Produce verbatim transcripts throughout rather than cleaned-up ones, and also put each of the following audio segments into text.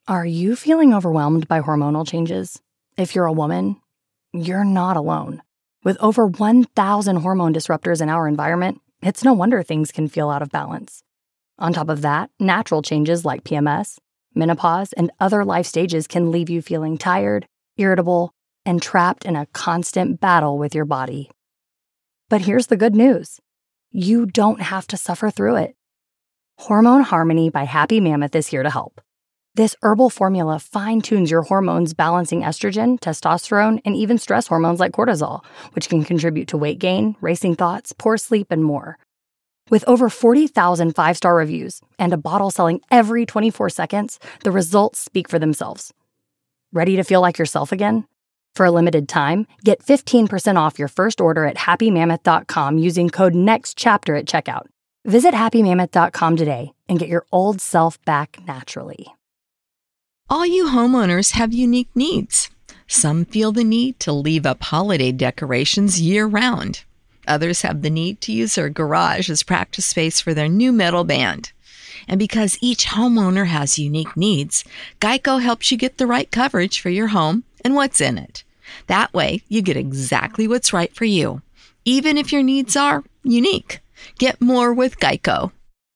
Are you feeling overwhelmed by hormonal changes? If you're a woman, you're not alone. With over one thousand hormone disruptors in our environment, it's no wonder things can feel out of balance. On top of that, natural changes like P M S, menopause, and other life stages can leave you feeling tired, irritable, and trapped in a constant battle with your body. But here's the good news. You don't have to suffer through it. Hormone Harmony by Happy Mammoth is here to help. This herbal formula fine-tunes your hormones, balancing estrogen, testosterone, and even stress hormones like cortisol, which can contribute to weight gain, racing thoughts, poor sleep, and more. With over forty thousand five-star reviews and a bottle selling every twenty-four seconds, the results speak for themselves. Ready to feel like yourself again? For a limited time, get fifteen percent off your first order at happy mammoth dot com using code NEXTCHAPTER at checkout. Visit happy mammoth dot com today and get your old self back naturally. All you homeowners have unique needs. Some feel the need to leave up holiday decorations year-round. Others have the need to use their garage as practice space for their new metal band. And because each homeowner has unique needs, Geico helps you get the right coverage for your home and what's in it. That way, you get exactly what's right for you, even if your needs are unique. Get more with Geico.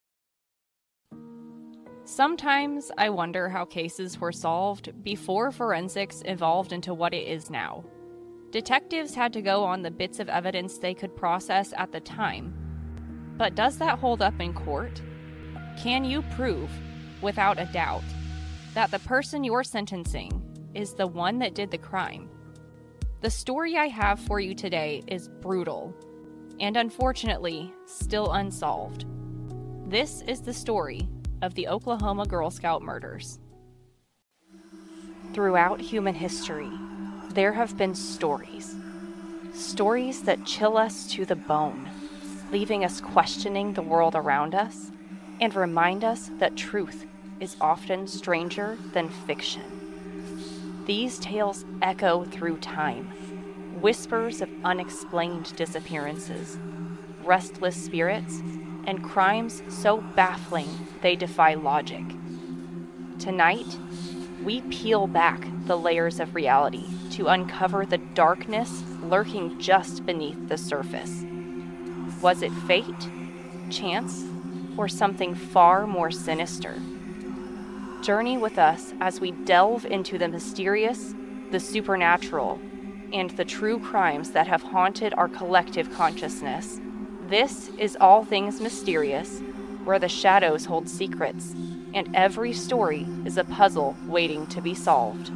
Sometimes I wonder how cases were solved before forensics evolved into what it is now. Detectives had to go on the bits of evidence they could process at the time. But does that hold up in court? Can you prove, without a doubt, that the person you're sentencing is the one that did the crime? The story I have for you today is brutal, and unfortunately, still unsolved. This is the story of the Oklahoma Girl Scout murders. Throughout human history, there have been stories. Stories that chill us to the bone, leaving us questioning the world around us, and remind us that truth is often stranger than fiction. These tales echo through time, whispers of unexplained disappearances, restless spirits, and crimes so baffling they defy logic. Tonight, we peel back the layers of reality to uncover the darkness lurking just beneath the surface. Was it fate, chance, or something far more sinister? Journey with us as we delve into the mysterious, the supernatural, and the true crimes that have haunted our collective consciousness. This is All Things Mysterious, where the shadows hold secrets, and every story is a puzzle waiting to be solved.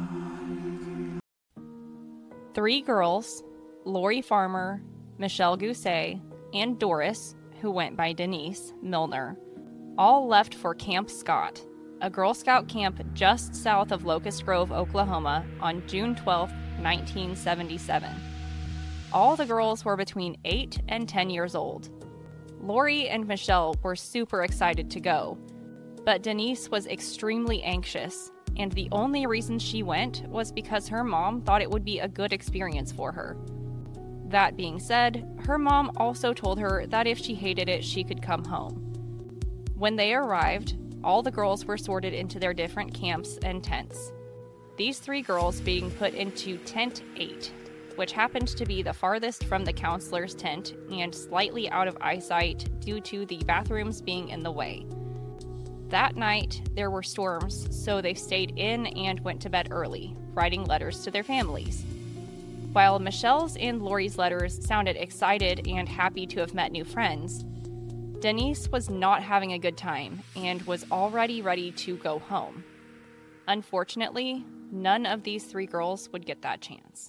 Three girls, Lori Farmer, Michelle Gousset, and Doris, who went by Denise Milner, all left for Camp Scott, a Girl Scout camp just south of Locust Grove, Oklahoma, on June twelfth, nineteen seventy-seven. All the girls were between eight and ten years old. Lori and Michelle were super excited to go, but Denise was extremely anxious, and the only reason she went was because her mom thought it would be a good experience for her. That being said, her mom also told her that if she hated it, she could come home. When they arrived, all the girls were sorted into their different camps and tents. These three girls being put into Tent eight, which happened to be the farthest from the counselor's tent and slightly out of eyesight due to the bathrooms being in the way. That night, there were storms, so they stayed in and went to bed early, writing letters to their families. While Michelle's and Lori's letters sounded excited and happy to have met new friends, Denise was not having a good time and was already ready to go home. Unfortunately, none of these three girls would get that chance.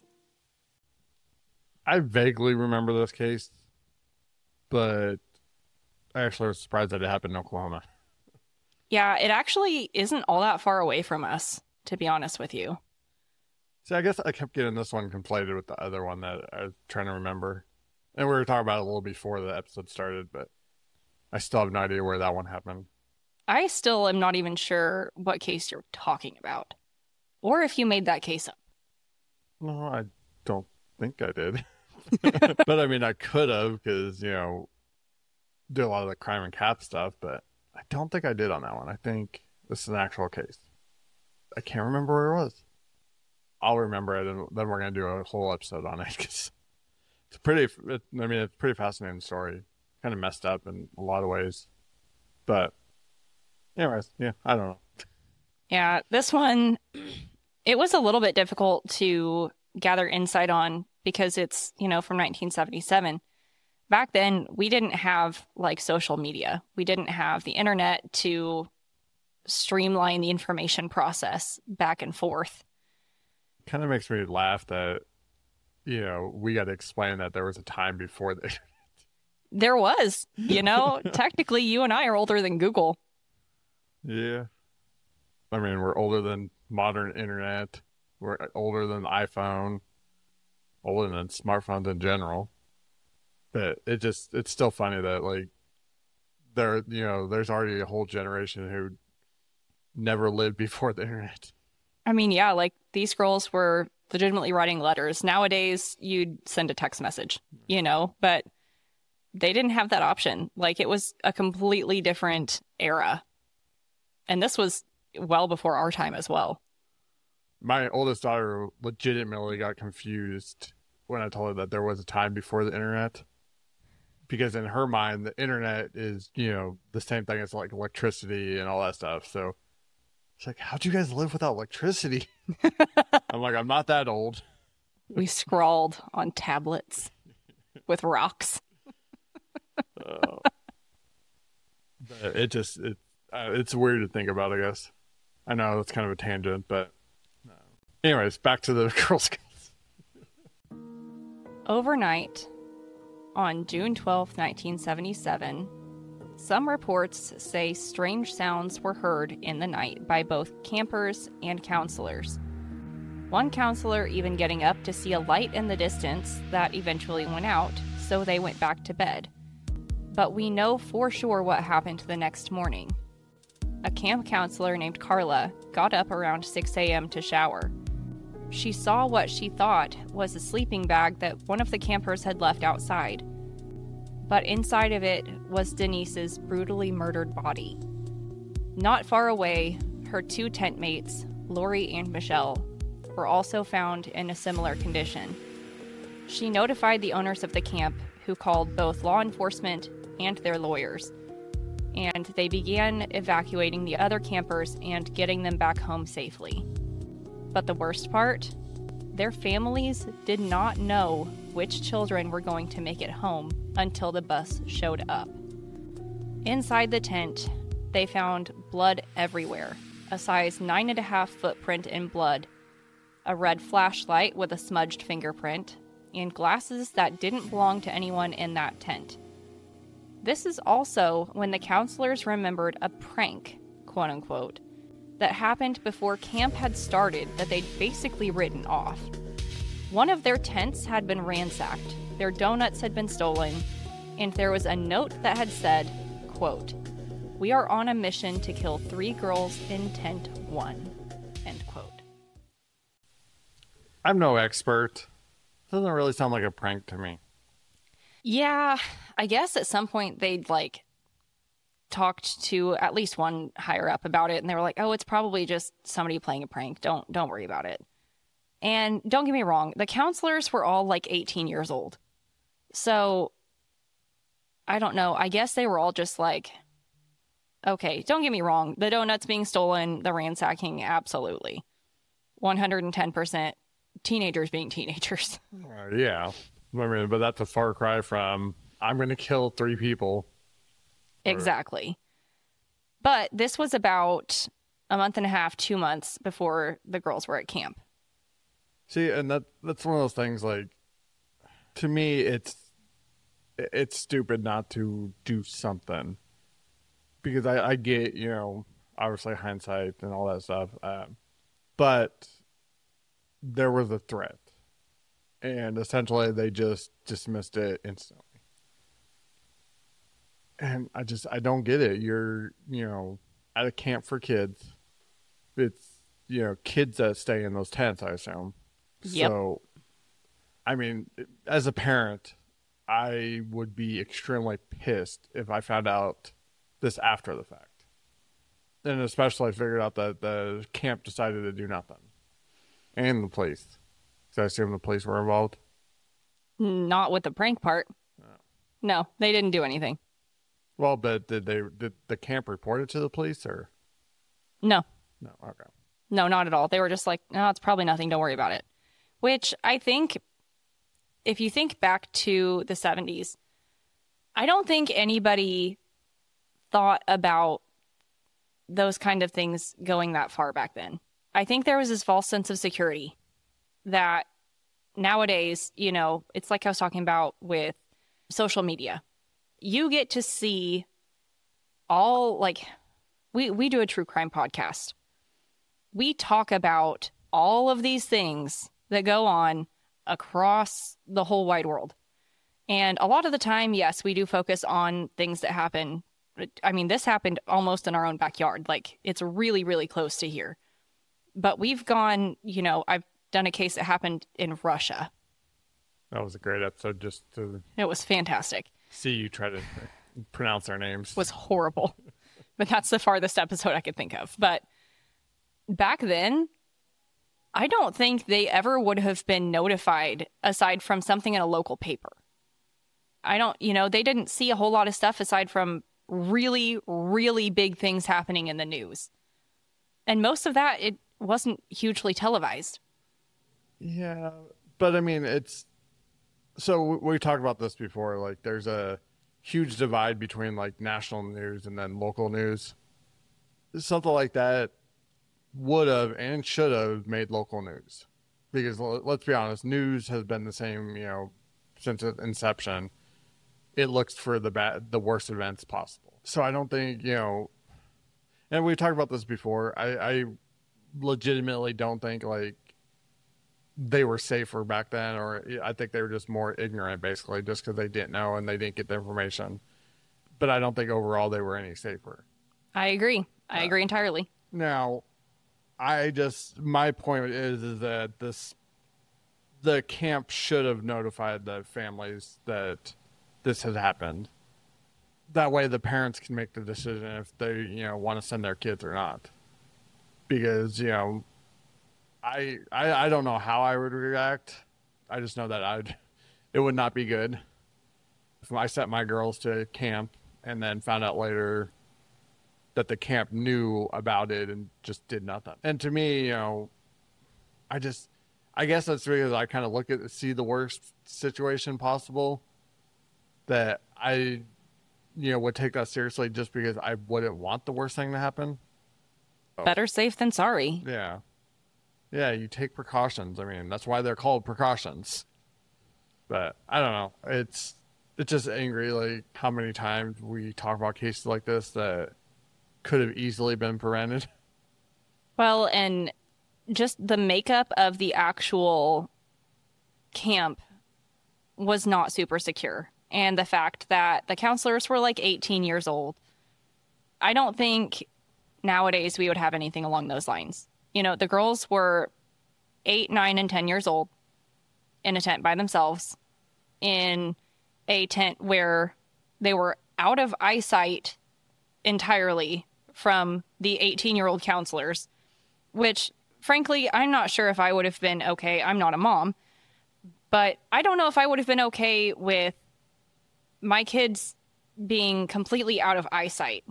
I vaguely remember this case, but I actually was surprised that it happened in Oklahoma. Yeah, it actually isn't all that far away from us, to be honest with you. See, I guess I kept getting this one conflated with the other one that I was trying to remember. And we were talking about it a little before the episode started, but I still have no idea where that one happened. I still am not even sure what case you're talking about, or if you made that case up. No, I don't think I did. But I mean, I could have, because, you know, do a lot of the crime and cap stuff, but I don't think I did on that one. I think this is an actual case. I can't remember where it was. I'll remember it, and then we're gonna do a whole episode on it because it's a pretty. It, I mean, it's a pretty fascinating story. Kind of messed up in a lot of ways, but anyways, yeah, I don't know. Yeah, this one, it was a little bit difficult to gather insight on because it's, you know, from nineteen seventy-seven. Back then, we didn't have like social media. We didn't have the internet to streamline the information process back and forth. Kind of makes me laugh that, you know, we got to explain that there was a time before the internet. There was, you know, technically you and I are older than Google. Yeah. I mean, we're older than modern internet. We're older than the iPhone. Older than smartphones in general. But it just, it's still funny that, like, there, you know, there's already a whole generation who never lived before the internet. I mean, yeah, like these girls were legitimately writing letters. Nowadays, you'd send a text message, you know, but they didn't have that option. Like, it was a completely different era. And this was well before our time as well. My oldest daughter legitimately got confused when I told her that there was a time before the internet. Because in her mind, the internet is, you know, the same thing as like electricity and all that stuff. So she's like, how'd you guys live without electricity? I'm like, I'm not that old. We scrawled on tablets with rocks. uh, but it just, it, uh, it's weird to think about, I guess. I know it's kind of a tangent, but uh, anyways, back to the Girl Scouts. Overnight, on June twelfth, nineteen seventy-seven, some reports say strange sounds were heard in the night by both campers and counselors. One counselor even getting up to see a light in the distance that eventually went out, so they went back to bed. But we know for sure what happened the next morning. A camp counselor named Carla got up around six a.m. to shower. She saw what she thought was a sleeping bag that one of the campers had left outside. But inside of it was Denise's brutally murdered body. Not far away, her two tent mates, Lori and Michelle, were also found in a similar condition. She notified the owners of the camp, who called both law enforcement and their lawyers, and they began evacuating the other campers and getting them back home safely. But the worst part? Their families did not know which children were going to make it home until the bus showed up. Inside the tent, they found blood everywhere, a size nine and a half footprint in blood, a red flashlight with a smudged fingerprint, and glasses that didn't belong to anyone in that tent. This is also when the counselors remembered a prank, quote unquote, that happened before camp had started that they'd basically written off. One of their tents had been ransacked, their donuts had been stolen, and there was a note that had said, quote, "We are on a mission to kill three girls in tent one," end quote. I'm no expert. Doesn't really sound like a prank to me. Yeah, I guess at some point they'd like talked to at least one higher up about it, and they were like, "Oh, it's probably just somebody playing a prank. Don't don't worry about it." And don't get me wrong, the counselors were all like eighteen years old. So I don't know. I guess they were all just like, okay, don't get me wrong. The donuts being stolen, the ransacking, absolutely. one hundred ten percent teenagers being teenagers. Uh, yeah. I mean, but that's a far cry from, I'm going to kill three people. Exactly. But this was about a month and a half, two months before the girls were at camp. See, and that that's one of those things, like, to me, it's it's stupid not to do something. Because I, I get, you know, obviously hindsight and all that stuff. Um, but there was a threat. And essentially they just dismissed it instantly. And I just, I don't get it. You're, you know, at a camp for kids. It's, you know, kids that stay in those tents, I assume. Yep. So, I mean, as a parent, I would be extremely pissed if I found out this after the fact. And especially figured out that the camp decided to do nothing. And the police. So I assume the police were involved? Not with the prank part. No. No, they didn't do anything. Well, but did they did the camp report it to the police or? No. No, okay. No, not at all. They were just like, no, it's probably nothing. Don't worry about it. Which I think, if you think back to the seventies, I don't think anybody thought about those kind of things going that far back then. I think there was this false sense of security that nowadays, you know, it's like I was talking about with social media. You get to see all, like, we, we do a true crime podcast. We talk about all of these things that go on across the whole wide world. And a lot of the time, yes, we do focus on things that happen. I mean, this happened almost in our own backyard. Like, it's really, really close to here. But we've gone, you know, I've done a case that happened in Russia. That was a great episode just to It was fantastic. see you try to pronounce our names. It was horrible. But that's the farthest episode I could think of. But back then, I don't think they ever would have been notified aside from something in a local paper. I don't, you know, they didn't see a whole lot of stuff aside from really, really big things happening in the news. And most of that, it wasn't hugely televised. Yeah, but I mean, it's so we, we talked about this before. Like, there's a huge divide between like national news and then local news. Something like that would have and should have made local news, because let's be honest, news has been the same, you know, since its inception. It looks for the bad, the worst events possible. So I don't think, you know, and we talked about this before. I, I legitimately don't think like they were safer back then, or I think they were just more ignorant, basically, just because they didn't know and they didn't get the information. But I don't think overall they were any safer. I agree. I uh, agree entirely. Now, I just, my point is, is that this, the camp should have notified the families that this has happened. That way the parents can make the decision if they, you know, want to send their kids or not. Because, you know, I, I I don't know how I would react. I just know that I'd it would not be good if I sent my girls to camp and then found out later that the camp knew about it and just did nothing. And to me, you know, I just I guess that's because I kind of look at see the worst situation possible, that I you know would take that seriously just because I wouldn't want the worst thing to happen. So, better safe than sorry. Yeah. Yeah, you take precautions. I mean, that's why they're called precautions. But I don't know. It's it's just angry, like how many times we talk about cases like this that could have easily been prevented. Well, and just the makeup of the actual camp was not super secure. And the fact that the counselors were like eighteen years old. I don't think nowadays we would have anything along those lines. You know, the girls were eight, nine, and ten years old in a tent by themselves, in a tent where they were out of eyesight entirely from the eighteen-year-old counselors, which, frankly, I'm not sure if I would have been okay. I'm not a mom, but I don't know if I would have been okay with my kids being completely out of eyesight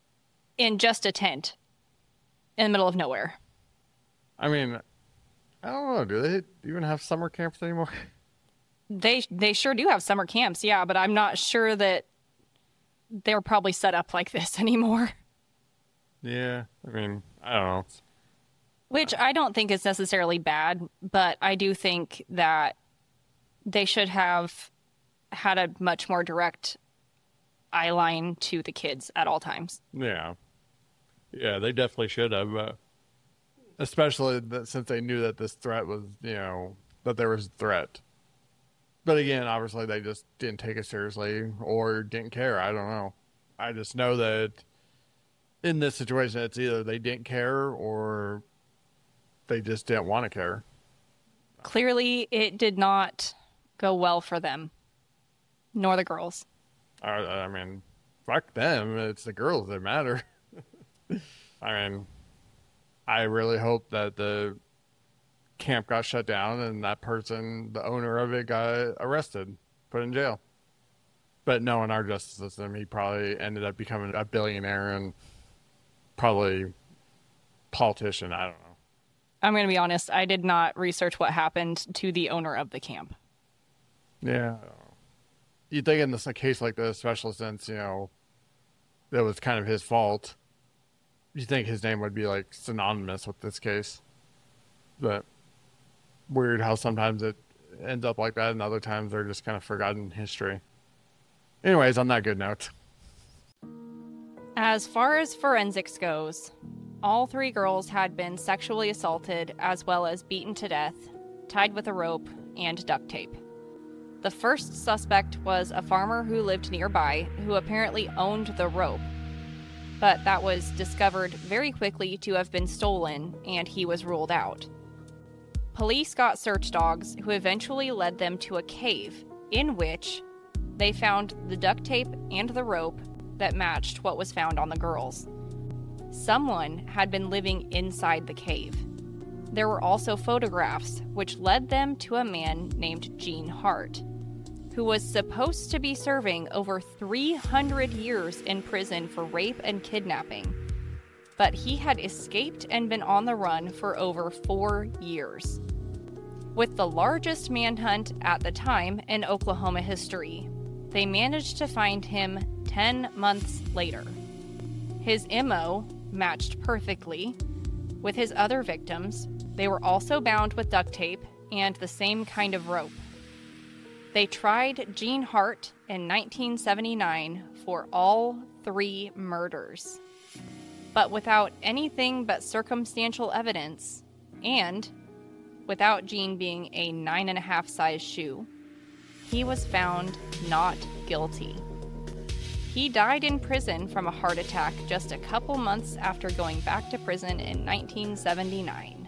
in just a tent in the middle of nowhere. I mean, I don't know. Do they even have summer camps anymore? They they sure do have summer camps, yeah, but I'm not sure that they're probably set up like this anymore. Yeah, I mean, I don't know. Which I don't think is necessarily bad, but I do think that they should have had a much more direct eye line to the kids at all times. Yeah. Yeah, they definitely should have. Uh... Especially that, since they knew that this threat was, you know, that there was a threat. But again, obviously they just didn't take it seriously or didn't care. I don't know. I just know that in this situation, it's either they didn't care or they just didn't want to care. Clearly, it did not go well for them, nor the girls. I, I mean, fuck them. It's the girls that matter. I mean, I really hope that the camp got shut down and that person, the owner of it, got arrested, put in jail. But no, in our justice system, he probably ended up becoming a billionaire and probably politician. I don't know. I'm going to be honest. I did not research what happened to the owner of the camp. Yeah. You'd think in this, a case like this, especially since, you know, that was kind of his fault, you think his name would be like synonymous with this case. But weird how sometimes it ends up like that and other times they're just kind of forgotten history. Anyways, on that good note. As far as forensics goes, all three girls had been sexually assaulted as well as beaten to death, tied with a rope, and duct tape. The first suspect was a farmer who lived nearby who apparently owned the rope, but that was discovered very quickly to have been stolen and he was ruled out. Police got search dogs who eventually led them to a cave in which they found the duct tape and the rope that matched what was found on the girls. Someone had been living inside the cave. There were also photographs which led them to a man named Gene Hart, who was supposed to be serving over three hundred years in prison for rape and kidnapping, but he had escaped and been on the run for over four years. With the largest manhunt at the time in Oklahoma history, they managed to find him ten months later. His M O matched perfectly with his other victims. They were also bound with duct tape and the same kind of rope. They tried Gene Hart in nineteen seventy-nine for all three murders, but without anything but circumstantial evidence, and without Gene being a nine and a half size shoe, he was found not guilty. He died in prison from a heart attack just a couple months after going back to prison in nineteen seventy-nine.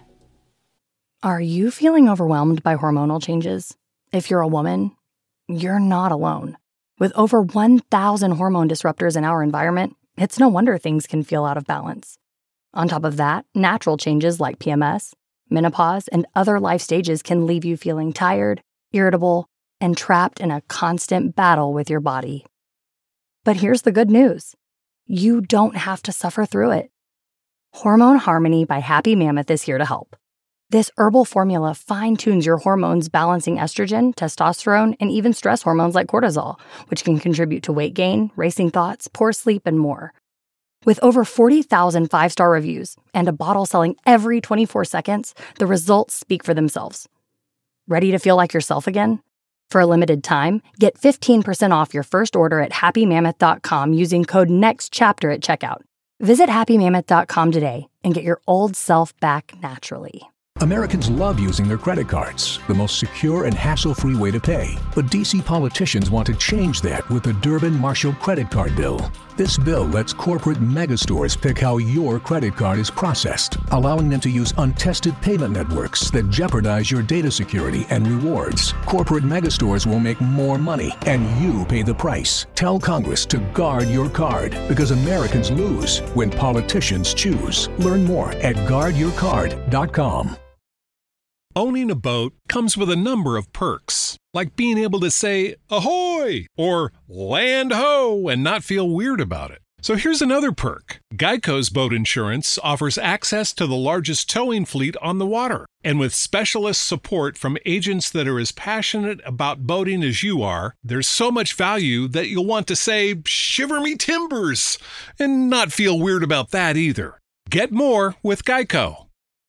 Are you feeling overwhelmed by hormonal changes? If you're a woman, you're not alone. With over one thousand hormone disruptors in our environment, it's no wonder things can feel out of balance. On top of that, natural changes like P M S, menopause, and other life stages can leave you feeling tired, irritable, and trapped in a constant battle with your body. But here's the good news. You don't have to suffer through it. Hormone Harmony by Happy Mammoth is here to help. This herbal formula fine-tunes your hormones, balancing estrogen, testosterone, and even stress hormones like cortisol, which can contribute to weight gain, racing thoughts, poor sleep, and more. With over forty thousand five-star reviews and a bottle selling every twenty-four seconds, the results speak for themselves. Ready to feel like yourself again? For a limited time, get fifteen percent off your first order at happy mammoth dot com using code NEXTCHAPTER at checkout. Visit happy mammoth dot com today and get your old self back naturally. Americans love using their credit cards, the most secure and hassle-free way to pay. But D C politicians want to change that with the Durbin-Marshall credit card bill. This bill lets corporate megastores pick how your credit card is processed, allowing them to use untested payment networks that jeopardize your data security and rewards. Corporate megastores will make more money, and you pay the price. Tell Congress to guard your card, because Americans lose when politicians choose. Learn more at guard your card dot com. Owning a boat comes with a number of perks, like being able to say, ahoy, or land ho, and not feel weird about it. So here's another perk. Geico's boat insurance offers access to the largest towing fleet on the water. And with specialist support from agents that are as passionate about boating as you are, there's so much value that you'll want to say, shiver me timbers, and not feel weird about that either. Get more with Geico.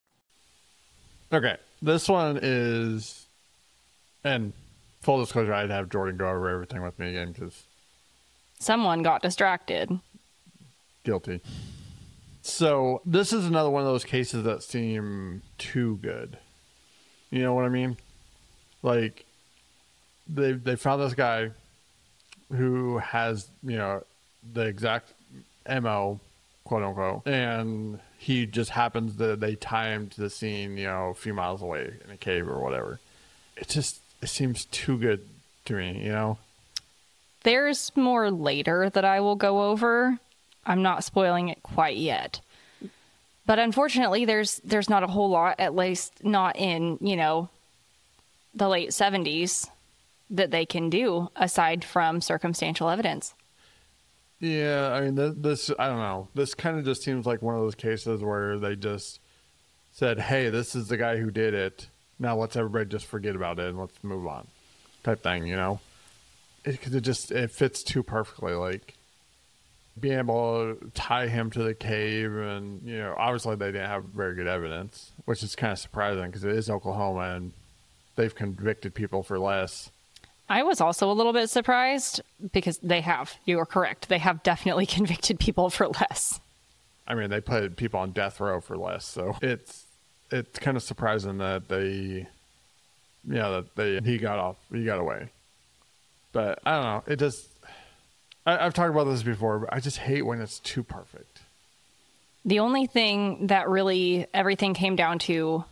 Okay. This one is, and full disclosure, I'd have Jordan go over everything with me again because Someone got distracted. Guilty. So this is another one of those cases that seem too good. You know what I mean? Like, they they found this guy who has, you know, the exact M O, quote unquote, and he just happens to, they tie him to the scene, you know, a few miles away in a cave or whatever. It just, it seems too good to me, you know? There's more later that I will go over. I'm not spoiling it quite yet. But unfortunately, there's there's not a whole lot, at least not in, you know, the late seventies, that they can do aside from circumstantial evidence. Yeah, I mean, th- this, I don't know. This kind of just seems like one of those cases where they just said, hey, this is the guy who did it. Now let's everybody just forget about it and let's move on type thing, you know? Because it, it just, it fits too perfectly. Like, being able to tie him to the cave and, you know, obviously they didn't have very good evidence, which is kind of surprising because it is Oklahoma and they've convicted people for less. I was also a little bit surprised because they have. You are correct. They have definitely convicted people for less. I mean, they put people on death row for less, so it's it's kind of surprising that they, yeah, that they he got off, he got away. But I don't know. It just, I, I've talked about this before, but I just hate when it's too perfect. The only thing that really everything came down to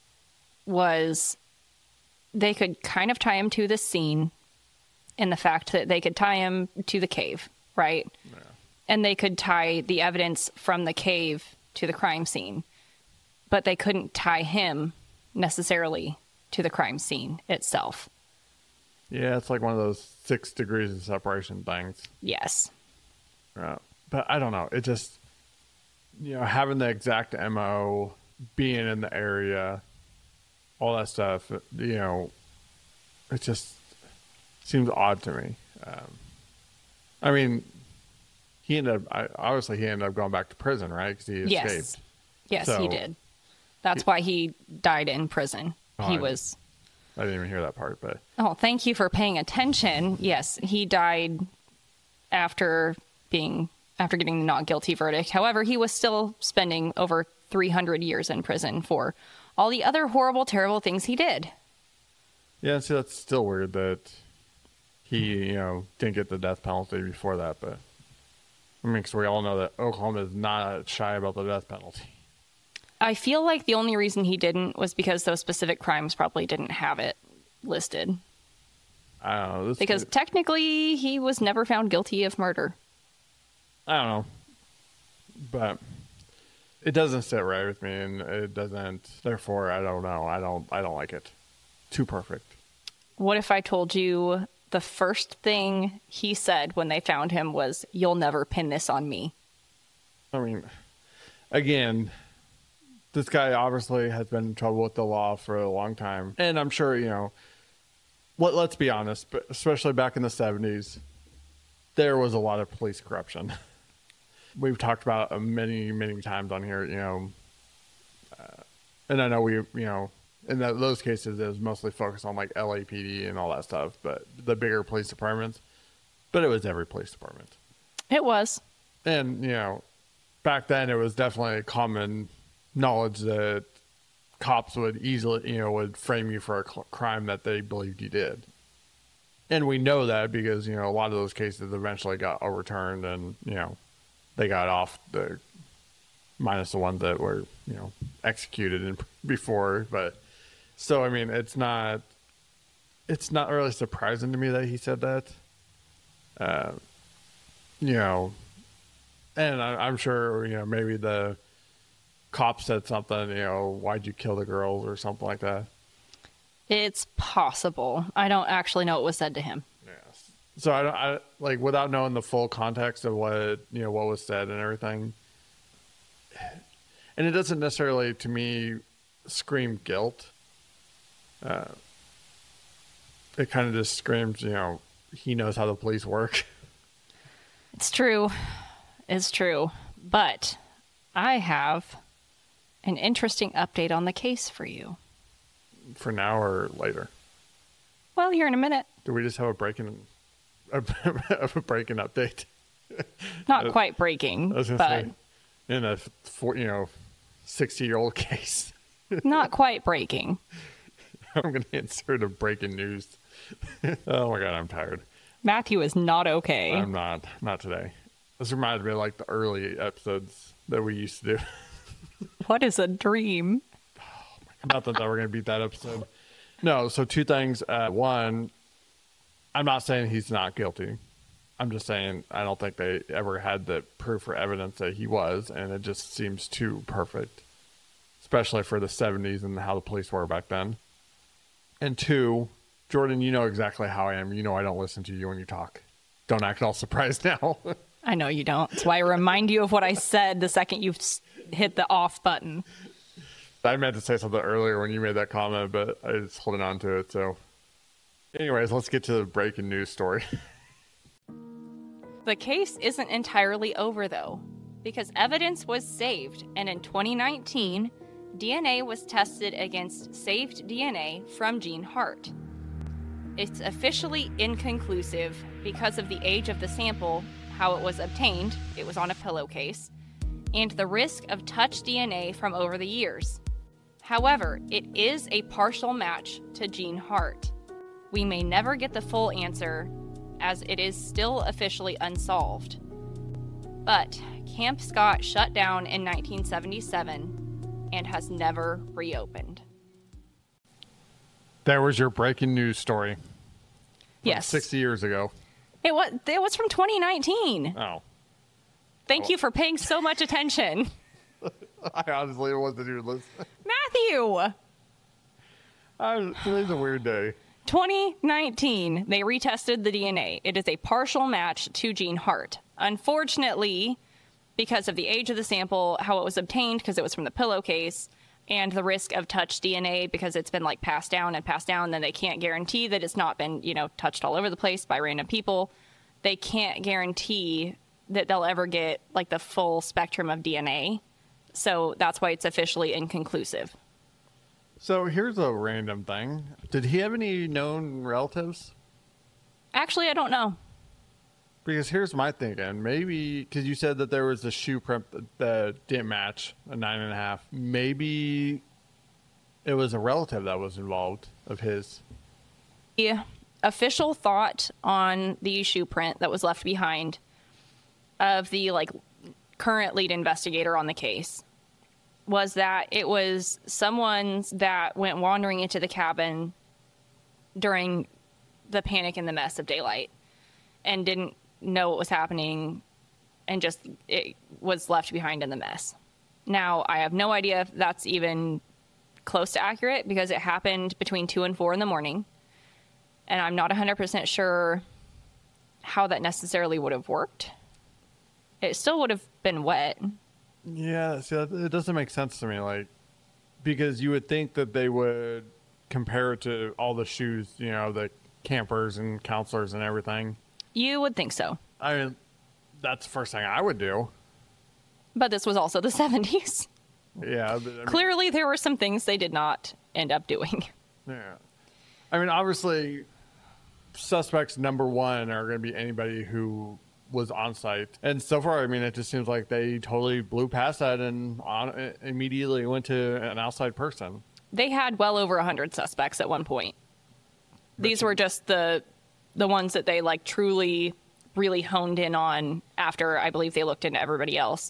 was they could kind of tie him to the scene and the fact that they could tie him to the cave, right? Yeah. And they could tie the evidence from the cave to the crime scene, but they couldn't tie him necessarily to the crime scene itself. Yeah, it's like one of those six degrees of separation things. Yes. Yeah. But I don't know. It just, you know, having the exact M O, being in the area, all that stuff, you know, it just seems odd to me. Um, I mean, he ended up, I, obviously he ended up going back to prison, right? Because he yes. escaped. Yes, so, he did. That's he, why he died in prison. Oh, he I, was... I didn't even hear that part, but... Oh, thank you for paying attention. Yes, he died after being, after getting the not guilty verdict. However, he was still spending over three hundred years in prison for all the other horrible, terrible things he did. Yeah, see, that's still weird that he, you know, didn't get the death penalty before that, but I mean, because we all know that Oklahoma is not shy about the death penalty. I feel like the only reason he didn't was because those specific crimes probably didn't have it listed. I don't know. This because is, technically he was never found guilty of murder. I don't know. But it doesn't sit right with me, and it doesn't, therefore, I don't know. I don't, I don't like it. Too perfect. What if I told you the first thing he said when they found him was, "You'll never pin this on me"? I mean, again, this guy obviously has been in trouble with the law for a long time. And I'm sure, you know, let, let's be honest, but especially back in the seventies, there was a lot of police corruption. We've talked about it many, many times on here, you know, uh, and I know we, you know, in that, those cases, it was mostly focused on like L A P D and all that stuff, but the bigger police departments, but it was every police department. It was. And, you know, back then it was definitely common knowledge that cops would easily, you know, would frame you for a cl- crime that they believed you did. And we know that because, you know, a lot of those cases eventually got overturned and, you know, they got off the, minus the ones that were, you know, executed in, before. But so, I mean, it's not, it's not really surprising to me that he said that. Uh, you know, and I, I'm sure, you know, maybe the cop said something, you know, why'd you kill the girls or something like that. It's possible. I don't actually know what was said to him. Yes. So I don't, I like, without knowing the full context of what, you know, what was said and everything. And it doesn't necessarily, to me, scream guilt. Uh, it kind of just screams, you know, he knows how the police work. It's true. It's true. But I have an interesting update on the case for you. For now or later? Well, here in a minute. Do we just have a breaking, a, a breaking update? Not quite breaking, but say, in a four, you know, sixty-year-old case. Not quite breaking. I'm going to insert a breaking news. Oh my God, I'm tired. Matthew is not okay. I'm not. Not today. This reminds me of like the early episodes that we used to do. What is a dream? Oh my God. Not that we're going to beat that episode. No, so two things. Uh, one, I'm not saying he's not guilty. I'm just saying, I don't think they ever had the proof or evidence that he was, and it just seems too perfect, especially for the seventies and how the police were back then. And two, Jordan, you know exactly how I am. You know I don't listen to you when you talk. Don't act all surprised now. I know you don't. That's why I remind you of what I said the second you hit the off button. I meant to say something earlier when you made that comment, but I was holding on to it. So anyways, let's get to the breaking news story. The case isn't entirely over, though, because evidence was saved, and in twenty nineteen, D N A was tested against saved D N A from Jean Hart. It's officially inconclusive because of the age of the sample, how it was obtained, it was on a pillowcase, and the risk of touch D N A from over the years. However, it is a partial match to Jean Hart. We may never get the full answer, as it is still officially unsolved. But Camp Scott shut down in nineteen seventy-seven and has never reopened. There was your breaking news story. Yes. sixty years ago. It was, it was from twenty nineteen. Oh. Thank Oh. you for paying so much attention. I honestly wasn't even listening. Matthew! I, today's a weird day. twenty nineteen, they retested the D N A. It is a partial match to Jean Hart. Unfortunately, because of the age of the sample, how it was obtained, because it was from the pillowcase, and the risk of touch D N A, because it's been like passed down and passed down, then they can't guarantee that it's not been, you know, touched all over the place by random people. They can't guarantee that they'll ever get like the full spectrum of D N A. So that's why it's officially inconclusive. So here's a random thing. Did he have any known relatives? Actually, I don't know. Because here's my thinking. Maybe, because you said that there was a shoe print that, that didn't match, a nine and a half. Maybe it was a relative that was involved of his. The official thought on the shoe print that was left behind of the like current lead investigator on the case was that it was someone's that went wandering into the cabin during the panic and the mess of daylight and didn't know what was happening and just it was left behind in the mess. Now, I have no idea if that's even close to accurate because it happened between two and four in the morning. And I'm not one hundred percent sure how that necessarily would have worked. It still would have been wet. Yeah, see, that- it doesn't make sense to me. Like, because you would think that they would compare it to all the shoes, you know, the campers and counselors and everything. You would think so. I mean, that's the first thing I would do. But this was also the seventies. Yeah. but, I mean, Clearly, there were some things they did not end up doing. Yeah. I mean, obviously, suspects number one are going to be anybody who was on site. And so far, I mean, it just seems like they totally blew past that and on, immediately went to an outside person. They had well over one hundred suspects at one point. These were just the the ones that they like truly, really honed in on after I believe they looked into everybody else.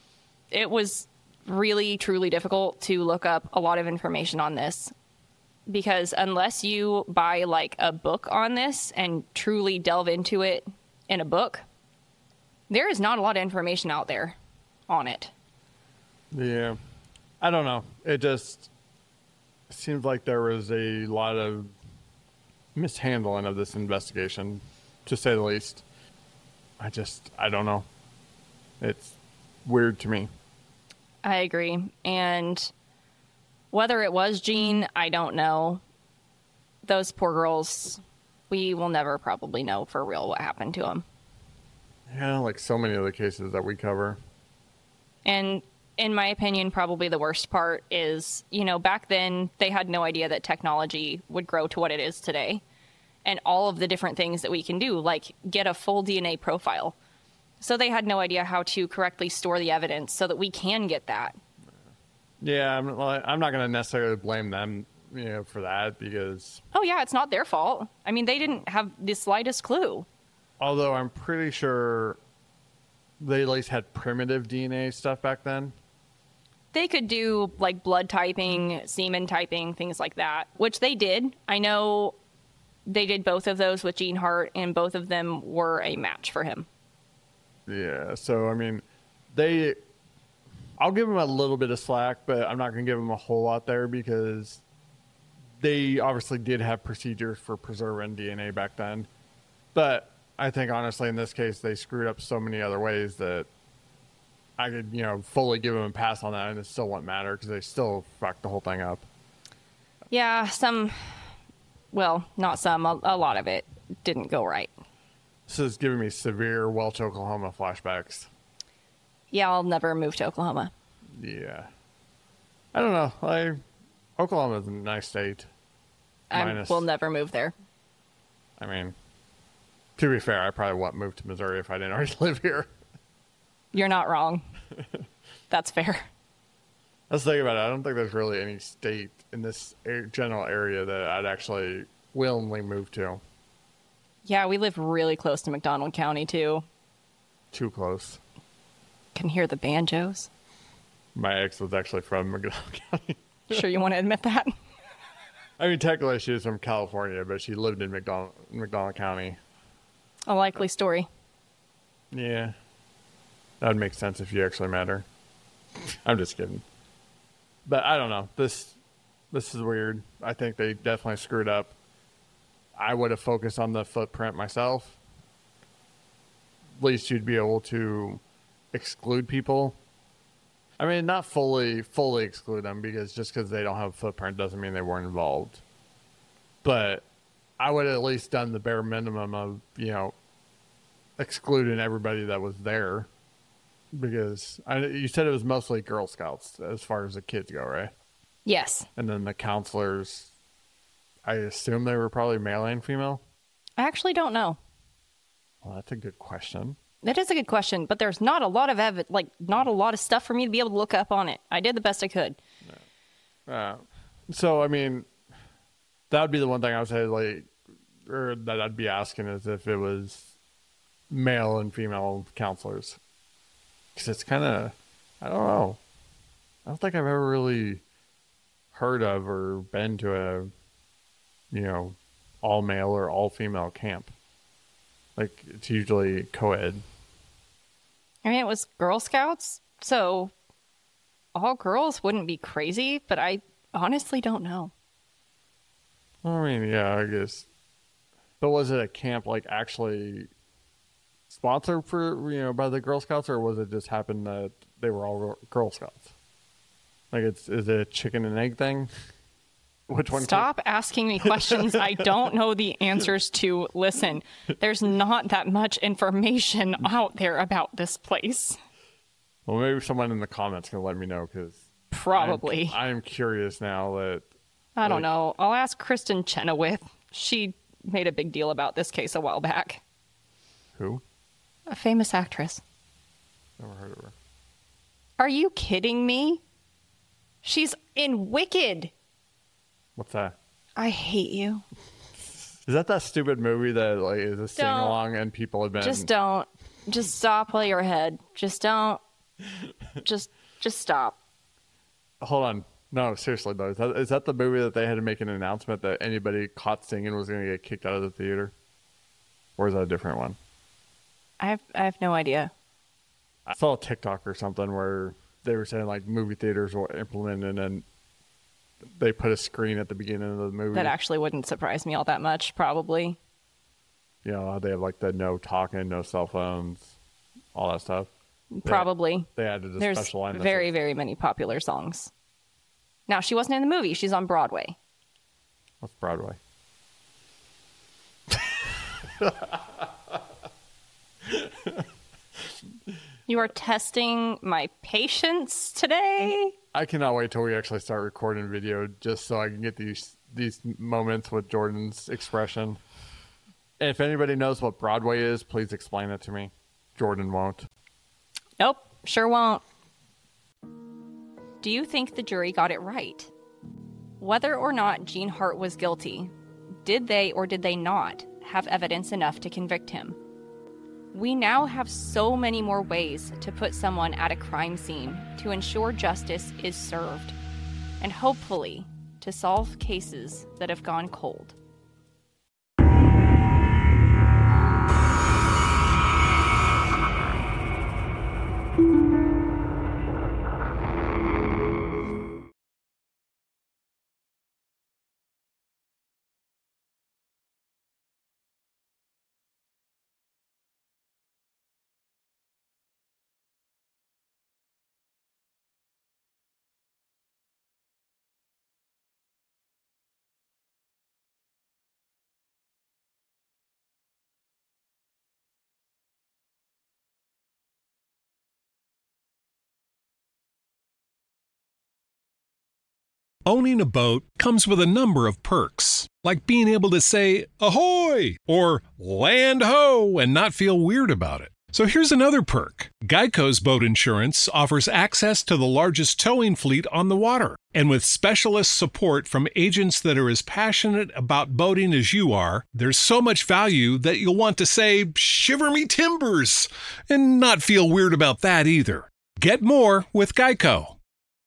It was really, truly difficult to look up a lot of information on this because unless you buy like a book on this and truly delve into it in a book, there is not a lot of information out there on it. Yeah. I don't know. It just seems like there was a lot of mishandling of this investigation, to say the least. I just, I don't know. It's weird to me. I agree. And whether it was Jean, I don't know. Those poor girls, we will never probably know for real what happened to them. Yeah, like so many of the cases that we cover. And in my opinion, probably the worst part is, you know, back then they had no idea that technology would grow to what it is today. And all of the different things that we can do, like get a full D N A profile. So they had no idea how to correctly store the evidence so that we can get that. Yeah, I'm, well, I'm not going to necessarily blame them, you know, for that because Oh, yeah, it's not their fault. I mean, they didn't have the slightest clue. although I'm pretty sure they at least had primitive D N A stuff back then. They could do like blood typing, semen typing, things like that, which they did. I know they did both of those with Gene Hart, and both of them were a match for him. Yeah, so, I mean, they... I'll give them a little bit of slack, but I'm not going to give them a whole lot there because they obviously did have procedures for preserving D N A back then. But I think, honestly, in this case, they screwed up so many other ways that I could, you know, fully give them a pass on that, and it still wouldn't matter because they still fucked the whole thing up. Yeah, some... Well, not some. A, a lot of it didn't go right. This is giving me severe Welch, Oklahoma flashbacks. Yeah, I'll never move to Oklahoma. Yeah. I don't know. I, Oklahoma is a nice state. I Minus, will never move there. I mean, to be fair, I probably wouldn't move to Missouri if I didn't already live here. You're not wrong. That's fair. Let's think about it. I don't think there's really any state in this general area that I'd actually willingly move to. Yeah, we live really close to McDonald County, too. Too close. Can hear the banjos. My ex was actually from McDonald County. Sure you want to admit that? I mean, technically she was from California, but she lived in McDonald, McDonald County. A likely story. Yeah. That would make sense if you actually met her. I'm just kidding. But I don't know. This this is weird. I think they definitely screwed up. I would have focused on the footprint myself. At least you'd be able to exclude people. I mean, not fully fully exclude them, because just because they don't have a footprint doesn't mean they weren't involved. But I would have at least done the bare minimum of, you know, excluding everybody that was there. Because I, you said it was mostly Girl Scouts as far as the kids go, right? Yes. And then the counselors, I assume they were probably male and female? I actually don't know. Well, that's a good question. That is a good question, but there's not a lot of ev- like not a lot of stuff for me to be able to look up on it. I did the best I could. Yeah. Uh, so, I mean, that would be the one thing I would say, like, or that I'd be asking is if it was male and female counselors. Because it's kind of, I don't know. I don't think I've ever really heard of or been to a, you know, all male or all female camp. Like, it's usually co-ed. I mean, it was Girl Scouts, so all girls wouldn't be crazy, but I honestly don't know. I mean, yeah, I guess. But was it a camp, like, actually sponsored for, you know, by the Girl Scouts, or was it just happen that they were all Girl Scouts? Like, it's is it a chicken and egg thing? Which one? Stop asking me questions I don't know the answers to. Listen, there's not that much information out there about this place. Well, maybe someone in the comments can let me know, because probably I'm, I'm curious now that I don't like, know. I'll ask Kristen Chenoweth. She made a big deal about this case a while back. Who? A famous actress. Never heard of her. Are you kidding me? She's in Wicked. What's that? I hate you. Is that that stupid movie that, like, is a sing-along and people have been... Just don't. Just stop while you're ahead. Just don't. just just stop. Hold on. No, seriously, though. Is that, is that the movie that they had to make an announcement that anybody caught singing was going to get kicked out of the theater? Or is that a different one? I have I have no idea. I saw a TikTok or something where they were saying, like, movie theaters will implement, and then they put a screen at the beginning of the movie. That actually wouldn't surprise me all that much, probably. You know, they have, like, the no talking, no cell phones, all that stuff. Probably. They, they added a There's special line. very, very many popular songs. Now, she wasn't in the movie. She's on Broadway. What's Broadway? You are testing my patience today? I cannot wait till we actually start recording video just so I can get these these moments with Jordan's expression. And if anybody knows what Broadway is, please explain it to me. Jordan won't. Nope, sure won't. Do you think the jury got it right? Whether or not Gene Hart was guilty, did they or did they not have evidence enough to convict him? We now have so many more ways to put someone at a crime scene to ensure justice is served, and hopefully to solve cases that have gone cold. Owning a boat comes with a number of perks, like being able to say ahoy or land ho and not feel weird about it. So here's another perk. Geico's boat insurance offers access to the largest towing fleet on the water. And with specialist support from agents that are as passionate about boating as you are, there's so much value that you'll want to say, shiver me timbers, and not feel weird about that either. Get more with Geico.